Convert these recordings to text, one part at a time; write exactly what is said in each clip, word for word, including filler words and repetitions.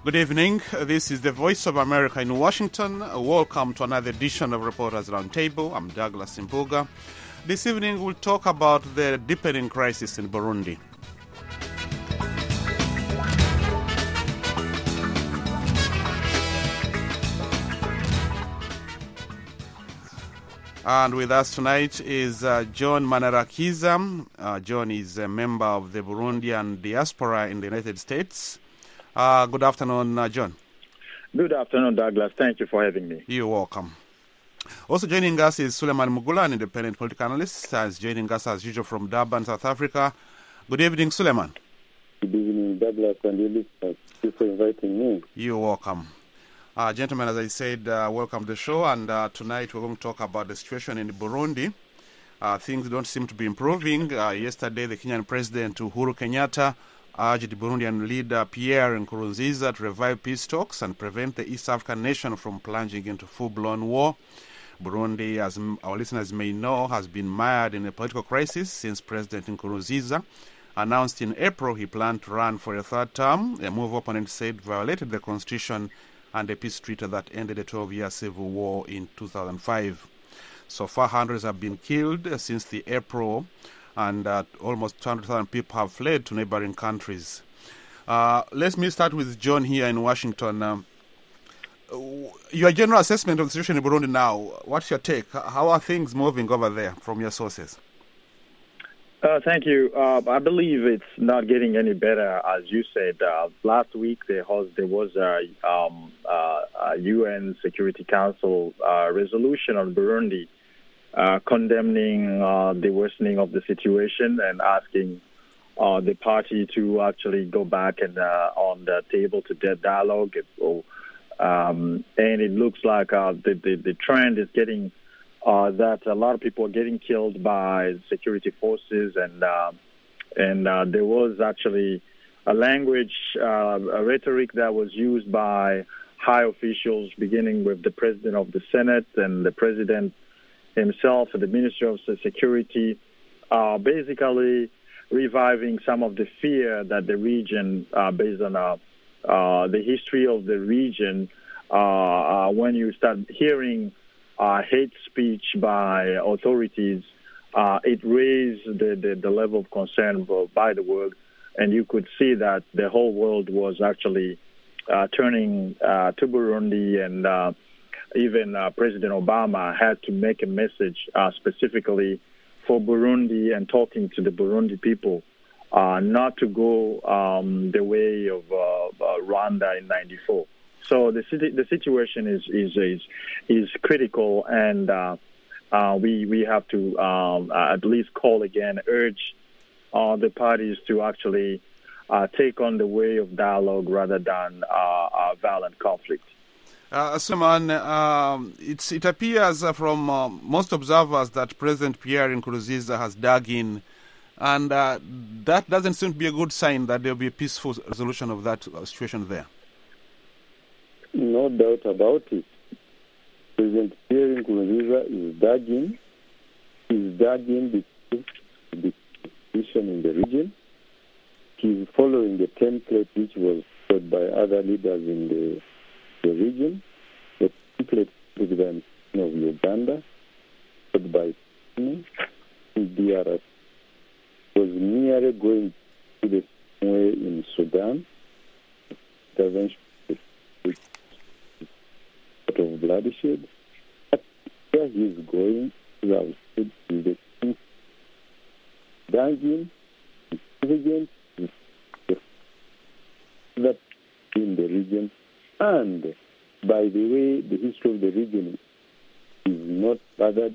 Good evening. This is the Voice of America in Washington. Welcome to another edition of Reporters Roundtable. I'm Douglas Imbuga. This evening we'll talk about the deepening crisis in Burundi. And with us tonight is uh, John Manarakiza. Uh, John is a member of the Burundian diaspora in the United States. Uh, good afternoon, uh, John. Good afternoon, Douglas. Thank you for having me. You're welcome. Also joining us is Suleiman Mugula, an independent political analyst, is joining us as usual from Durban, South Africa. Good evening, Suleiman. Good evening, Douglas and your listeners. Thank you for inviting me. You're welcome. Uh, gentlemen, as I said, uh, welcome to the show, and uh, tonight we're going to talk about the situation in Burundi. Uh, things don't seem to be improving. Uh, yesterday, the Kenyan President Uhuru Kenyatta urged the Burundian leader Pierre Nkurunziza to revive peace talks and prevent the East African nation from plunging into full-blown war. Burundi, as our listeners may know, has been mired in a political crisis since President Nkurunziza announced in April he planned to run for a third term, a move opponents said violated the constitution and a peace treaty that ended a twelve-year civil war in two thousand five. So far, hundreds have been killed since the April, and uh, almost two hundred thousand people have fled to neighboring countries. Uh, let me start with John here in Washington. Um, your general assessment of the situation in Burundi now, what's your take? How are things moving over there from your sources? Uh, thank you. Uh, I believe it's not getting any better, as you said. Uh, last week there was, there was a, um, uh, a U N Security Council uh, resolution on Burundi uh, condemning uh, the worsening of the situation and asking uh, the party to actually go back and uh, on the table to the dialogue. So, um, and it looks like uh, the, the, the trend is getting Uh, that a lot of people are getting killed by security forces, and uh, and uh, there was actually a language, uh, a rhetoric that was used by high officials, beginning with the president of the Senate and the president himself, and the Minister of Security, uh, basically reviving some of the fear that the region, uh, based on uh, uh, the history of the region, uh, uh, when you start hearing Uh, hate speech by authorities, uh, it raised the, the, the level of concern by the world, and you could see that the whole world was actually uh, turning uh, to Burundi, and uh, even uh, President Obama had to make a message uh, specifically for Burundi and talking to the Burundi people uh, not to go um, the way of uh, uh, Rwanda in ninety-four. So the the situation is is is, is critical, and uh, uh, we we have to um, at least call again, urge uh, the parties to actually uh, take on the way of dialogue rather than uh, uh, violent conflict. Uh, Suleiman, um, it's, it appears uh, from uh, most observers that President Pierre Nkurunziza has dug in, and uh, that doesn't seem to be a good sign that there will be a peaceful resolution of that uh, situation there. No doubt about it. President Pierre Nkurunziza is dagging. He's dagging because of the situation in the region. He's following the template which was followed by other leaders in the, the region. The template President of Uganda, followed by D R S, was nearly going to the same way in Sudan. Intervention of bloodshed. Where he's going, we have said is the dungeon, intelligence, that in the region, and by the way, the history of the region is not bothered.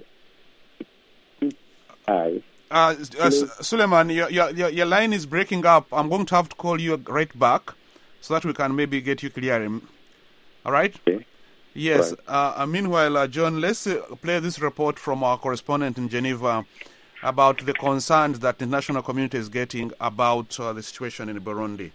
I. Uh, uh, Suleiman, your, your your line is breaking up. I'm going to have to call you right back so that we can maybe get you clear. All right? Okay. Yes. Right. Uh, meanwhile, uh, John, let's uh, play this report from our correspondent in Geneva about the concerns that the international community is getting about uh, the situation in Burundi.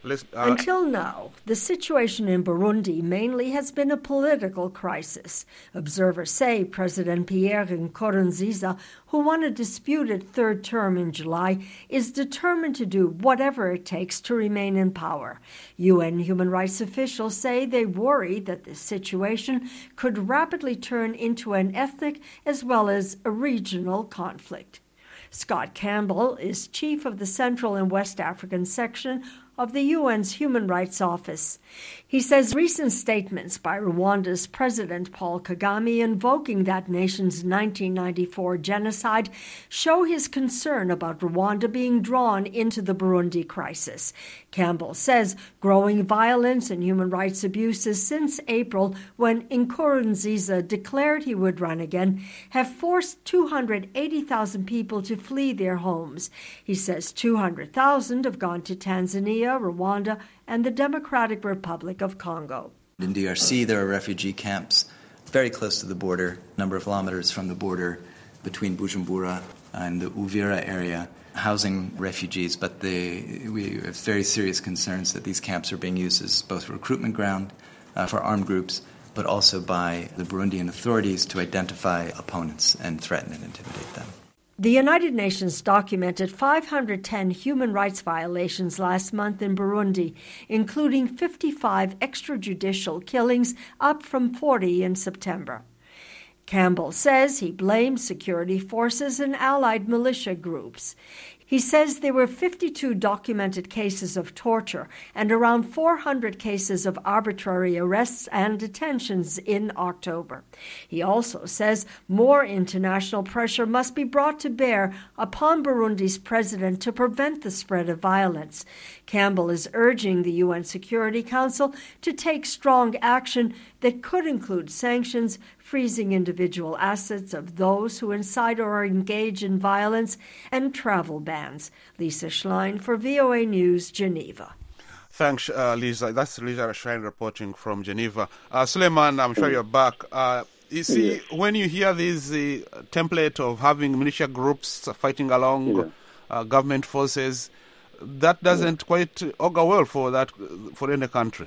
Let's, uh, Until now, the situation in Burundi mainly has been a political crisis. Observers say President Pierre Nkurunziza, who won a disputed third term in July, is determined to do whatever it takes to remain in power. U N human rights officials say they worry that this situation could rapidly turn into an ethnic as well as a regional conflict. Scott Campbell is chief of the Central and West African section of the U N's Human Rights Office. He says recent statements by Rwanda's President Paul Kagame invoking that nation's nineteen ninety-four genocide show his concern about Rwanda being drawn into the Burundi crisis. Campbell says growing violence and human rights abuses since April, when Nkurunziza declared he would run again, have forced two hundred eighty thousand people to flee their homes. He says two hundred thousand have gone to Tanzania, Rwanda, and the Democratic Republic of Congo. In D R C, there are refugee camps very close to the border, a number of kilometers from the border between Bujumbura and the Uvira area, housing refugees. But they, we have very serious concerns that these camps are being used as both a recruitment ground uh, for armed groups, but also by the Burundian authorities to identify opponents and threaten and intimidate them. The United Nations documented five hundred ten human rights violations last month in Burundi, including fifty-five extrajudicial killings, up from forty in September. Campbell says he blames security forces and allied militia groups. He says there were fifty-two documented cases of torture and around four hundred cases of arbitrary arrests and detentions in October. He also says more international pressure must be brought to bear upon Burundi's president to prevent the spread of violence. Campbell is urging the U N Security Council to take strong action that could include sanctions, freezing individual assets of those who incite or engage in violence, and travel bans. Lisa Schlein for V O A News, Geneva. Thanks, uh, Lisa. That's Lisa Schlein reporting from Geneva. Uh, Suleiman, I'm sure you're back. Uh, you see, yeah. when you hear this uh, template of having militia groups fighting along yeah. uh, government forces, that doesn't yeah. quite augur well for that for any country.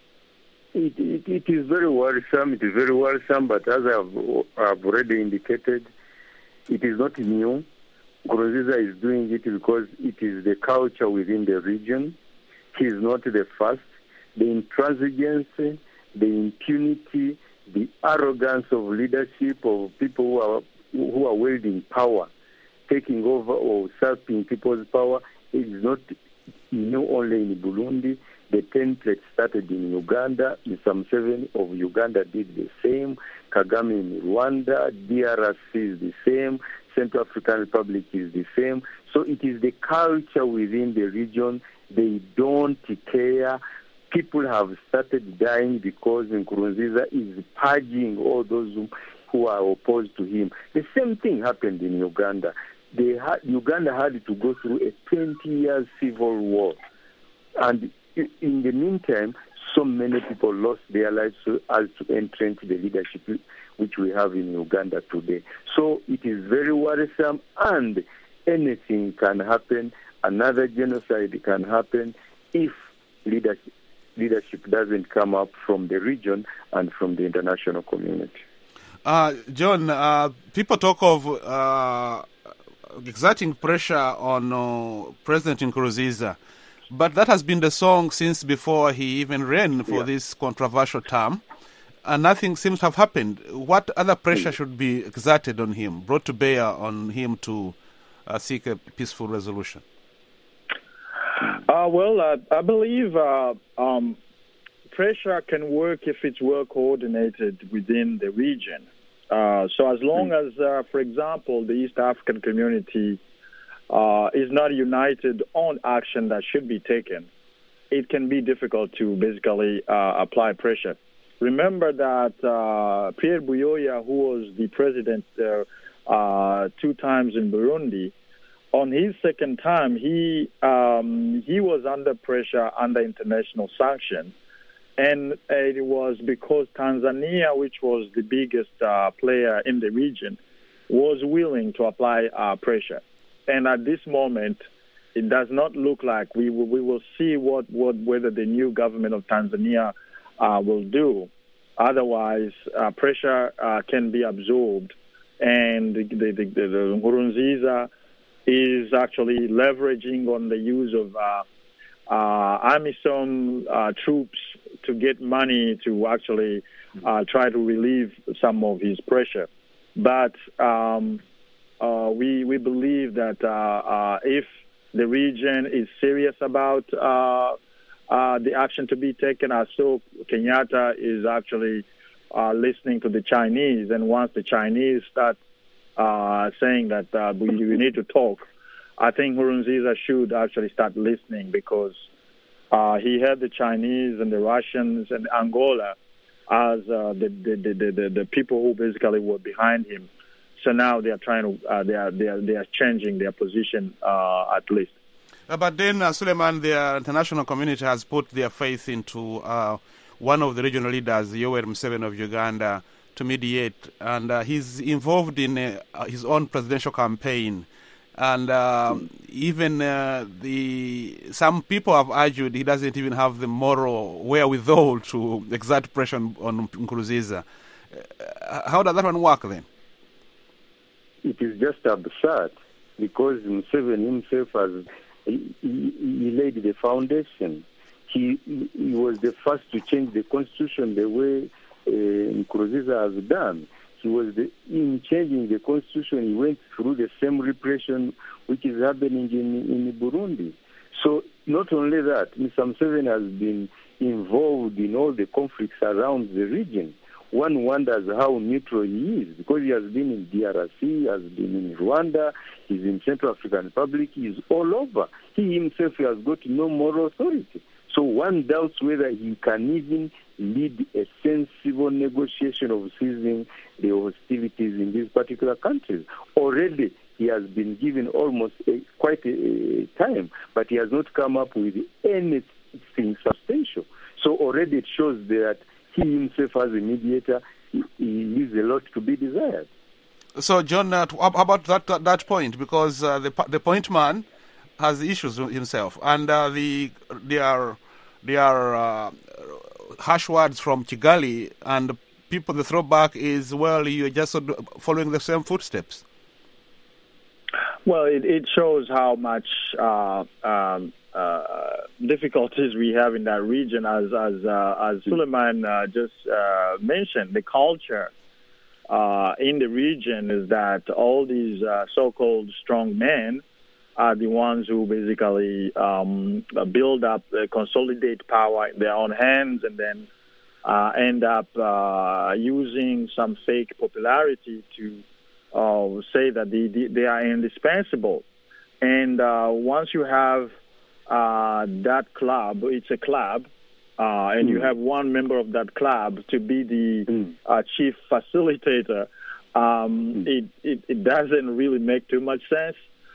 It, it, it is very worrisome. It is very worrisome, but as I have, have already indicated, it is not new. Nkurunziza is doing it because it is the culture within the region. He is not the first. The intransigence, the impunity, the arrogance of leadership of people who are who are wielding power, taking over or usurping people's power, is not new only in Burundi. The template started in Uganda. Mister Museveni of Uganda did the same. Kagame in Rwanda. D R C is the same. Central African Republic is the same. So it is the culture within the region. They don't care. People have started dying because Nkurunziza is purging all those who are opposed to him. The same thing happened in Uganda. They had, Uganda had to go through a twenty year civil war. And in the meantime, so many people lost their lives as to entrench the leadership which we have in Uganda today. So it is very worrisome, and anything can happen. Another genocide can happen if leadership, leadership doesn't come up from the region and from the international community. Uh, John, uh, people talk of uh, exerting pressure on uh, President Nkurunziza. But that has been the song since before he even ran for yeah. this controversial term, and nothing seems to have happened. What other pressure should be exerted on him, brought to bear on him to uh, seek a peaceful resolution? Uh, well, uh, I believe uh, um, pressure can work if it's well coordinated within the region. Uh, so as long as, uh, for example, the East African community Uh, is not united on action that should be taken, it can be difficult to basically uh, apply pressure. Remember that uh, Pierre Buyoya, who was the president uh, uh, two times in Burundi, on his second time, he um, he was under pressure under international sanctions, and it was because Tanzania, which was the biggest uh, player in the region, was willing to apply uh, pressure. And at this moment, it does not look like we will, we will see what, what whether the new government of Tanzania uh, will do. Otherwise, uh, pressure uh, can be absorbed, and the, the, the, the Nkurunziza is actually leveraging on the use of uh, uh, AMISOM uh, troops to get money to actually uh, try to relieve some of his pressure. But um, uh, we we believe that uh, uh, if the region is serious about uh, uh, the action to be taken, I saw Kenyatta is actually uh, listening to the Chinese, and once the Chinese start uh, saying that uh, we, we need to talk, I think Nkurunziza should actually start listening, because uh, he had the Chinese and the Russians and Angola as uh, the, the, the, the, the people who basically were behind him. So now they are trying to, uh, they are they are they are changing their position uh, at least. Uh, but then, uh, Suleiman, the international community has put their faith into uh, one of the regional leaders, Yoweri Museveni of Uganda, to mediate, and uh, he's involved in uh, his own presidential campaign. And uh, even uh, the some people have argued he doesn't even have the moral wherewithal to exert pressure on, on Nkurunziza. Uh, how does that one work then? It is just absurd, because Museveni himself has he, he, he laid the foundation. He, he was the first to change the constitution the way uh, Nkurunziza has done. He was the, in changing the constitution, he went through the same repression which is happening in, in Burundi. So not only that, Mister Museveni has been involved in all the conflicts around the region. One wonders how neutral he is, because he has been in D R C, he has been in Rwanda, he's in Central African Republic, he's all over. He himself has got no moral authority. So one doubts whether he can even lead a sensible negotiation of ceasing the hostilities in these particular countries. Already he has been given almost a, quite a, a time, but he has not come up with anything substantial. So already it shows that he himself as a mediator, he, he leaves a lot to be desired. So, John, uh, how about that that, that point? Because uh, the the point man has issues himself, and uh, the they are they are uh, harsh words from Kigali, and people the throwback is, well, you're just following the same footsteps. Well, it, it shows how much uh, um, uh, difficulties we have in that region, as as uh, as Suleiman uh, just uh, mentioned. The culture uh, in the region is that all these uh, so-called strong men are the ones who basically um, build up, uh, consolidate power in their own hands, and then uh, end up uh, using some fake popularity to uh, say that they, they are indispensable. And uh, once you have uh, that club, it's a club, uh, and mm. you have one member of that club to be the mm. uh, chief facilitator, um, mm. it, it, it doesn't really make too much sense.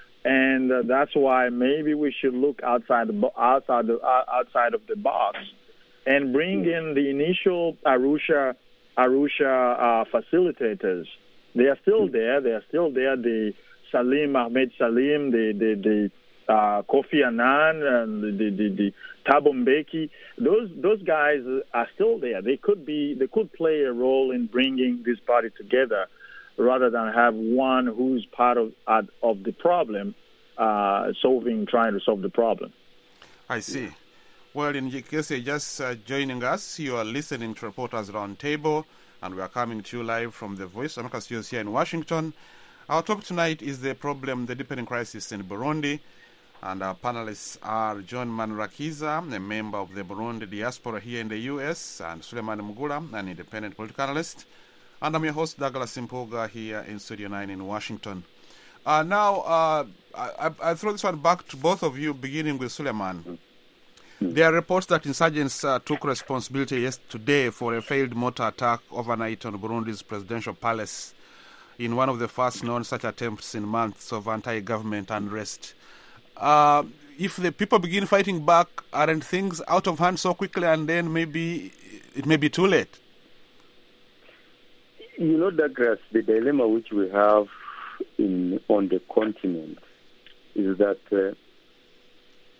And uh, that's why maybe we should look outside the outside the uh, outside of the box and bring in the initial Arusha Arusha uh, facilitators. They are still there. They are still there. The Salim Ahmed Salim, the the, the uh, Kofi Annan, and the the, the, the Thabo Mbeki. Those those guys are still there. They could be. They could play a role in bringing this party together, rather than have one who's part of uh, of the problem, uh, solving, trying to solve the problem. I see. Well, in case you're just uh, joining us, you are listening to Reporters Roundtable, and we are coming to you live from the Voice of America studios here in Washington. Our topic tonight is the problem, the deepening crisis in Burundi, and our panelists are John Manirakiza, a member of the Burundi diaspora here in the U S, and Suleiman Mugula, an independent political analyst. And I'm your host, Douglas Simpoga, here in Studio nine in Washington. Uh, now, uh, I, I throw this one back to both of you, beginning with Suleiman. There are reports that insurgents uh, took responsibility yesterday for a failed mortar attack overnight on Burundi's presidential palace, in one of the first known such attempts in months of anti-government unrest. Uh, if the people begin fighting back, aren't things out of hand so quickly, and then maybe it may be too late? You know, Douglas, the dilemma which we have in on the continent is that uh,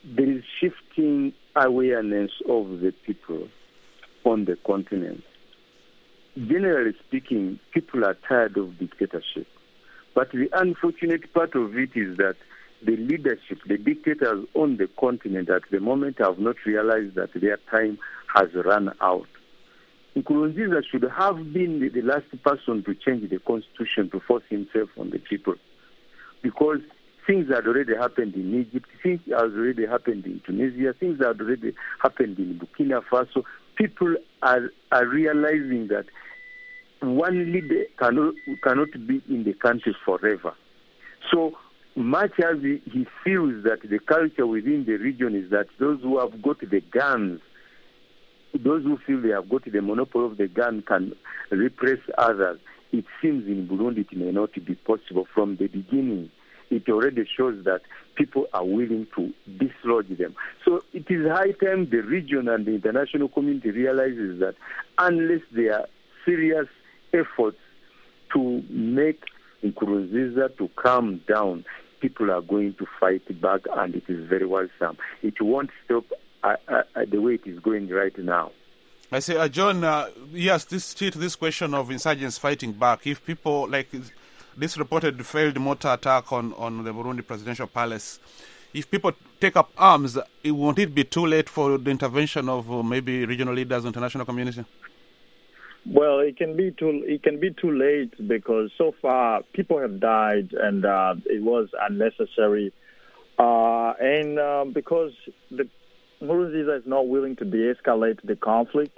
there is shifting awareness of the people on the continent. Generally speaking, people are tired of dictatorship. But the unfortunate part of it is that the leadership, the dictators on the continent at the moment have not realized that their time has run out. Nkurunziza should have been the, the last person to change the constitution to force himself on the people, because things had already happened in Egypt, things had already happened in Tunisia, things had already happened in Burkina Faso. People are, are realizing that one leader cannot, cannot be in the country forever. So much as he, he feels that the culture within the region is that those who have got the guns, those who feel they have got the monopoly of the gun can repress others, it seems in Burundi it may not be possible. From the beginning, it already shows that people are willing to dislodge them. So it is high time the region and the international community realizes that unless there are serious efforts to make Nkurunziza to calm down, people are going to fight back, and it is very worrisome. It won't stop uh, uh, the way it is going right now. I say, uh, John, uh, yes, this to this question of insurgents fighting back. If people, like this reported failed mortar attack on, on the Burundi presidential palace, if people take up arms, it, won't it be too late for the intervention of uh, maybe regional leaders, international community? Well, it can be too it can be too late, because so far people have died, and uh, it was unnecessary. Uh, and uh, because the Nkurunziza is not willing to de-escalate the conflict,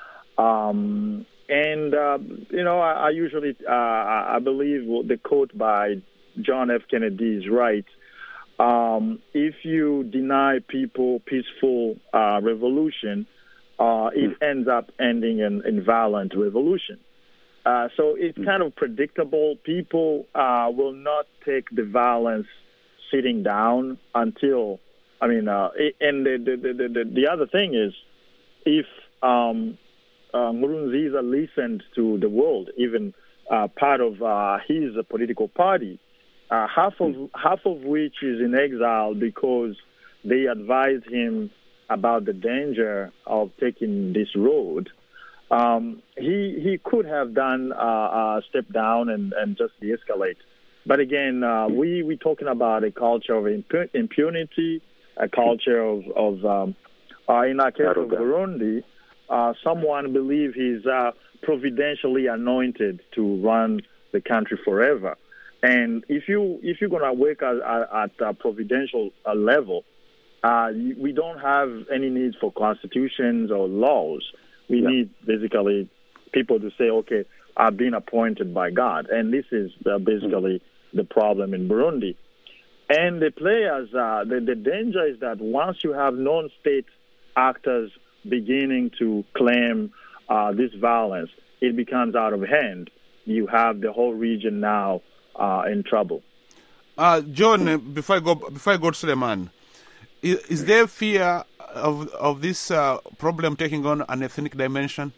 um, and uh, you know, I, I usually uh, I believe the quote by John F. Kennedy is right. Um, if you deny people peaceful uh, revolution, Uh, it ends up ending in, in violent revolution. Uh, so it's kind of predictable. People uh, will not take the violence sitting down until, I mean, uh, it, and the, the, the, the, the other thing is, if um, uh, Nkurunziza listened to the world, even uh, part of uh, his political party, uh, half of half of which is in exile because they advised him about the danger of taking this road, um, he he could have done uh, a step down and, and just de-escalate. But again, uh, we we talking about a culture of impu- impunity, a culture of, of um, uh, in our case of Burundi, uh, someone believe he's uh, providentially anointed to run the country forever. And if you if you're gonna work at, at a providential uh, level, Uh, we don't have any need for constitutions or laws. We yeah. need basically people to say, okay, I've been appointed by God. And this is uh, basically mm-hmm. the problem in Burundi. And the players, uh, the, the danger is that once you have non-state actors beginning to claim uh, this violence, it becomes out of hand. You have the whole region now uh, in trouble. Uh, John, before I go, before I go to Suleiman, Is, is there fear of of this uh, problem taking on an ethnic dimension?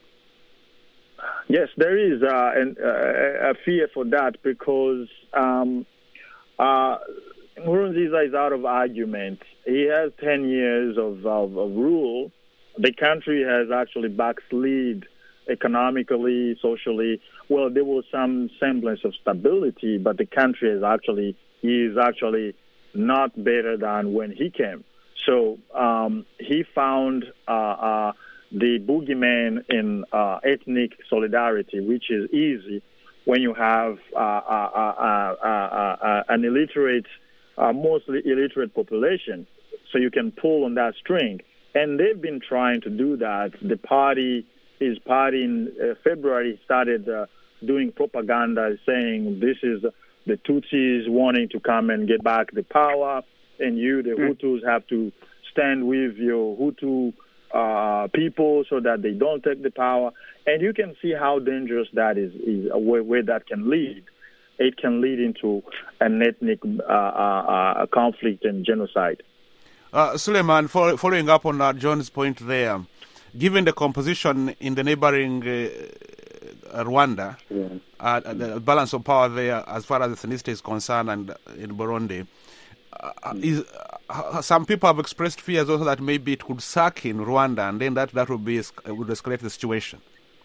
Yes, there is uh, an, uh, a fear for that, because um, uh, Nkurunziza is out of argument. He has ten years of, of, of rule. The country has actually backslid economically, socially. Well, there was some semblance of stability, but the country is actually he is actually not better than when he came. So um, he found uh, uh, the boogeyman in uh, ethnic solidarity, which is easy when you have uh, uh, uh, uh, uh, uh, an illiterate, uh, mostly illiterate population. So you can pull on that string. And they've been trying to do that. The party, his party in uh, February started uh, doing propaganda saying this is the Tutsis wanting to come and get back the power, and you, the Hutus, have to stand with your Hutu uh, people so that they don't take the power. And you can see how dangerous that is, is uh, where, where that can lead. It can lead into an ethnic uh, uh, uh, conflict and genocide. Uh, Suleiman, for, following up on uh, John's point there, given the composition in the neighboring uh, Rwanda, yeah. uh, the balance of power there as far as the ethnicity is concerned, and in Burundi, Uh, is, some people have expressed fears also that maybe it could suck in Rwanda, and then that, that would, be, would escalate the situation.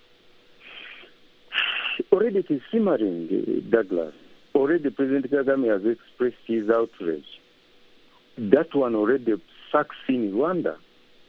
Already it is simmering, Douglas. Already President Kagame has expressed his outrage. That one already sucks in Rwanda.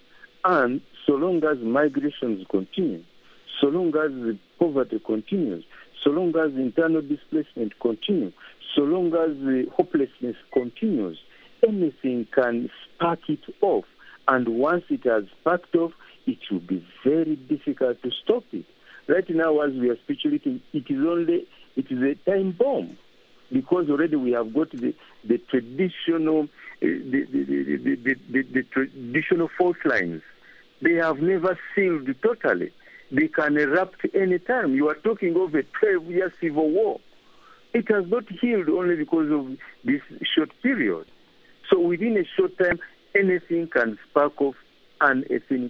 And so long as migrations continue, so long as poverty continues, so long as internal displacement continues, so long as the hopelessness continues, anything can spark it off. And once it has sparked off, it will be very difficult to stop it. Right now, as we are speculating, it is only it is a time bomb, because already we have got the, the traditional uh, the, the, the, the, the, the, the traditional fault lines. They have never sealed totally. They can erupt any time. You are talking of a twelve-year civil war. It has not healed only because of this short period. So within a short time, anything can spark off an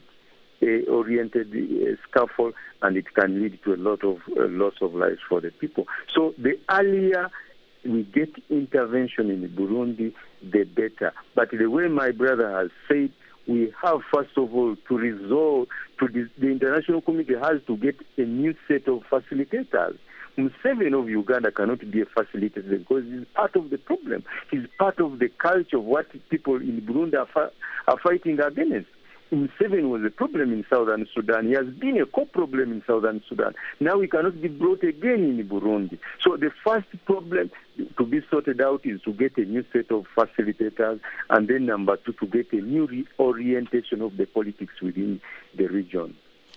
ethnic-oriented uh, uh, scuffle, and it can lead to a lot of uh, loss of lives for the people. So the earlier we get intervention in Burundi, the better. But the way my brother has said, we have, first of all, to resolve, to the, the international community has to get a new set of facilitators. Museveni of Uganda cannot be a facilitator because he's part of the problem. He's part of the culture of what people in Burundi are, fa- are fighting against. Museveni was a problem in Southern Sudan. He has been a co-problem in Southern Sudan. Now he cannot be brought again in Burundi. So the first problem to be sorted out is to get a new set of facilitators, and then number two, to get a new reorientation of the politics within the region.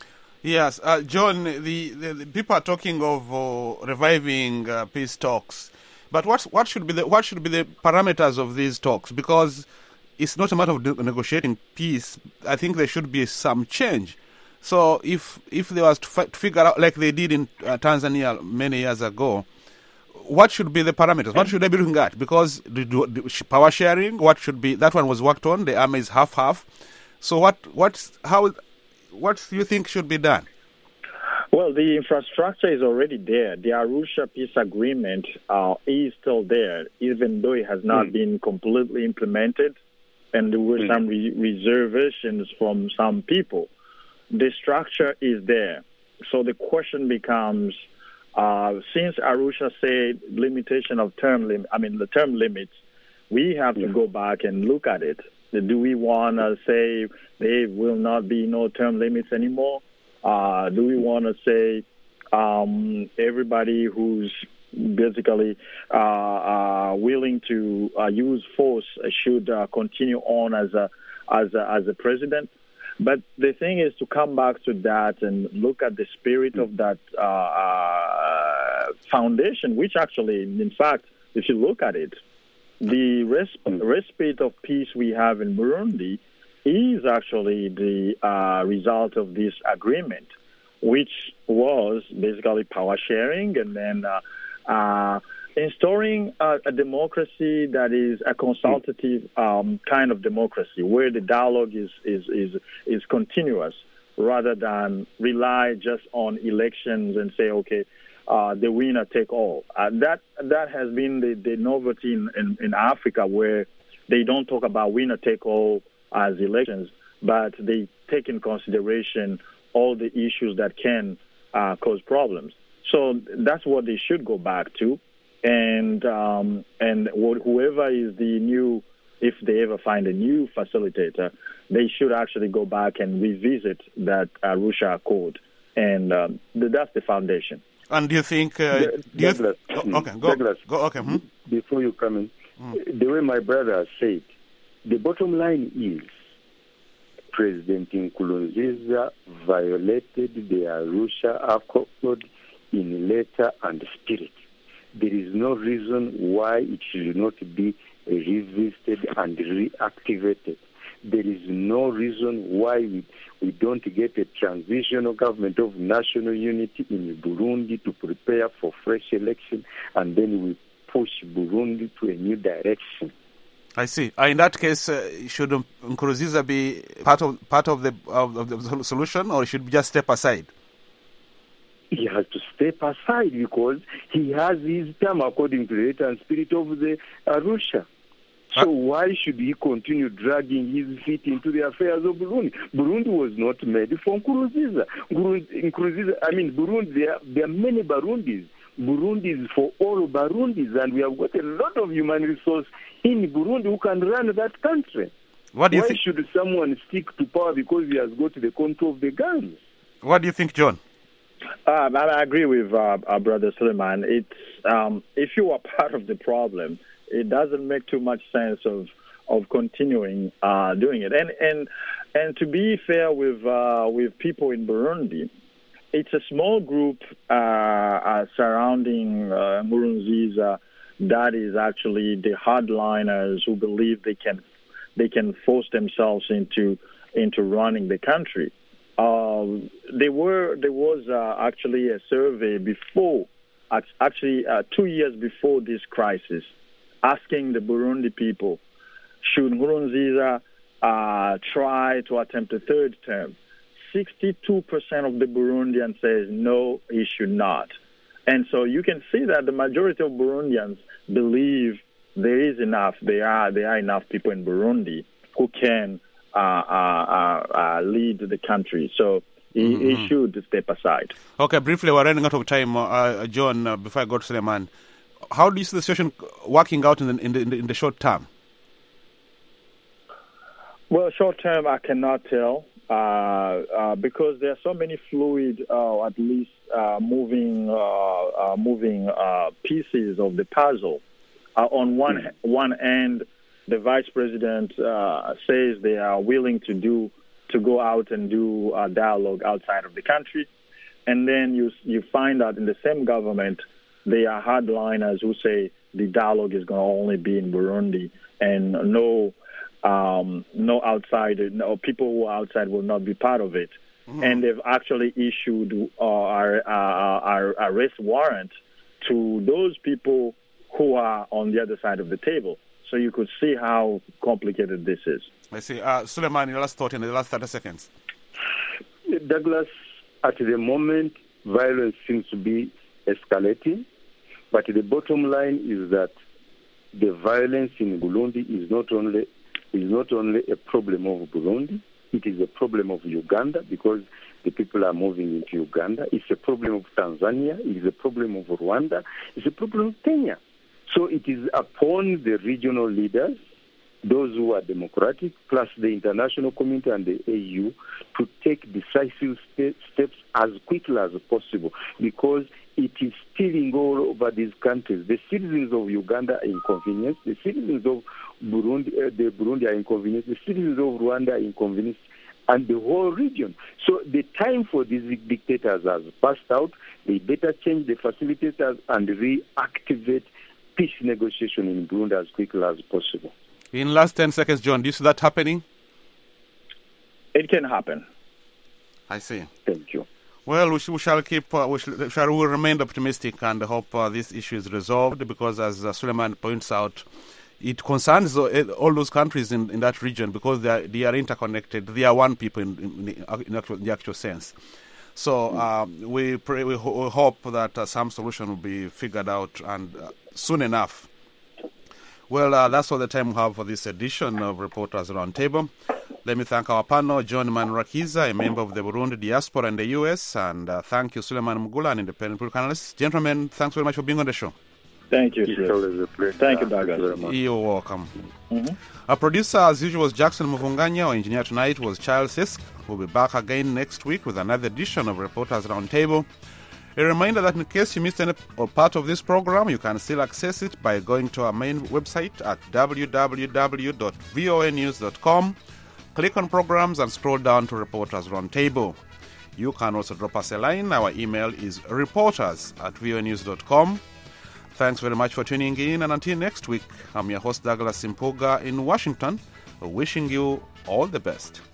Yes, uh, John, the, the, the people are talking of uh, reviving uh, peace talks, but what what should be the what should be the parameters of these talks? Because it's not a matter of negotiating peace. I think there should be some change. So if if they was to, fi- to figure out, like they did in uh, Tanzania many years ago, what should be the parameters? What should they be looking at? Because the, the power sharing, what should be, that one was worked on. The army is half half. So what what's how what do you think should be done? Well, the infrastructure is already there. The Arusha Peace Agreement uh, is still there, even though it has not mm. been completely implemented, and there were mm. some re- reservations from some people. The structure is there. So the question becomes, uh, since Arusha said limitation of term limit, I mean the term limits, we have yeah. to go back and look at it. Do we want to say there will not be no term limits anymore? Uh, do we want to say um, everybody who's basically uh, uh, willing to uh, use force should uh, continue on as a as a, as a president? But the thing is to come back to that and look at the spirit of that uh, uh, foundation, which actually, in fact, if you look at it, the resp- respite of peace we have in Burundi is actually the uh, result of this agreement, which was basically power sharing and then uh, uh, installing a, a democracy that is a consultative um, kind of democracy, where the dialogue is, is, is, is continuous rather than rely just on elections and say, okay, Uh, the winner take all. Uh, that that has been the, the novelty in, in, in Africa, where they don't talk about winner take all as elections, but they take in consideration all the issues that can uh, cause problems. So that's what they should go back to, and um, and whoever is the new, if they ever find a new facilitator, they should actually go back and revisit that Arusha Accord, and um, that's the foundation. And do you think... Uh, do you Douglas, th- oh, okay, go. Douglas, go okay. Hmm? Before you come in, mm. the way my brother has said, the bottom line is President Nkurunziza violated the Arusha Accord in letter and spirit. There is no reason why it should not be revisited and reactivated. There is no reason why we, we don't get a transitional government of national unity in Burundi to prepare for fresh election, and then we push Burundi to a new direction. I see. Uh, in that case, uh, should Nkurunziza be part of part of the of, of the solution, or should just step aside? He has to step aside because he has his term according to the letter and spirit of the Arusha. So why should he continue dragging his feet into the affairs of Burundi? Burundi was not made for Nkurunziza. Nkurunziza, I mean, Burundi, there, there are many Burundis. Burundi is for all Burundis, and we have got a lot of human resource in Burundi who can run that country. What do you Why think? should someone stick to power because he has got the control of the guns? What do you think, John? Uh, I agree with uh, our brother Suleiman. It's um, if you are part of the problem, it doesn't make too much sense of of continuing uh, doing it. And and and to be fair with uh, with people in Burundi, it's a small group uh, uh, surrounding uh, Nkurunziza that is actually the hardliners who believe they can they can force themselves into into running the country. Um, there were there was uh, actually a survey before, actually uh, two years before this crisis, asking the Burundi people, should Nkurunziza uh, try to attempt a third term? sixty-two percent of the Burundians says no, he should not. And so you can see that the majority of Burundians believe there is enough, there are there are enough people in Burundi who can uh, uh, uh, lead the country. So he, mm-hmm. he should step aside. Okay, briefly, we're running out of time, uh, John. Uh, before I go to Suleiman, how do you see the situation working out in the in the, in the, in the short term? Well, short term, I cannot tell. Uh, uh, because there are so many fluid, uh, at least uh, moving, uh, uh, moving uh, pieces of the puzzle. Uh, on one mm. one end, the vice president uh, says they are willing to do to go out and do uh, dialogue outside of the country, and then you you find out in the same government they are hardliners who say the dialogue is going to only be in Burundi and no. Um, no outside, no people who are outside will not be part of it, mm-hmm. and they've actually issued uh, our, our, our arrest warrant to those people who are on the other side of the table. So you could see how complicated this is. I see. Uh, Suleiman, your last thought in the last thirty seconds. Douglas, at the moment, violence seems to be escalating, but the bottom line is that the violence in Burundi is not only is not only a problem of Burundi, it is a problem of Uganda because the people are moving into Uganda. It's a problem of Tanzania. It is a problem of Rwanda. It's a problem of Kenya. So it is upon the regional leaders, those who are democratic, plus the international community and the A U, to take decisive st- steps as quickly as possible because it is stealing all over these countries. The citizens of Uganda are inconvenienced. The citizens of Burundi, uh, the Burundi are inconvenienced. The citizens of Rwanda are inconvenienced, and the whole region. So the time for these dictators has passed out. They better change the facilitators and reactivate peace negotiation in Burundi as quickly as possible. In last ten seconds, John, do you see that happening? It can happen. I see. Thank you. Well, we, sh- we shall keep, uh, we shall, shall we remain optimistic and hope uh, this issue is resolved because, as uh, Suleiman points out, it concerns all those countries in, in that region because they are, they are interconnected. They are one people in, in, the, in, actual, in the actual sense. So um, we pray, we, ho- we hope that uh, some solution will be figured out and uh, soon enough. Well, uh, that's all the time we have for this edition of Reporters Roundtable. Let me thank our panel, John Manrakiza, a member of the Burundi diaspora in the U S, and uh, thank you, Suleiman Mugula, an independent political analyst. Gentlemen, thanks very much for being on the show. Thank you, It's always a pleasure. Thank you, Douglas. You're welcome. Mm-hmm. Our producer, as usual, was Jackson Muvunganya. Our engineer tonight was Charles Sisk. We'll be back again next week with another edition of Reporters Roundtable. A reminder that in case you missed any or part of this program, you can still access it by going to our main website at w w w dot voa news dot com. Click on programs and scroll down to Reporters Roundtable. You can also drop us a line. Our email is reporters at voa news dot com. Thanks very much for tuning in, and until next week, I'm your host Douglas Simpoga in Washington, wishing you all the best.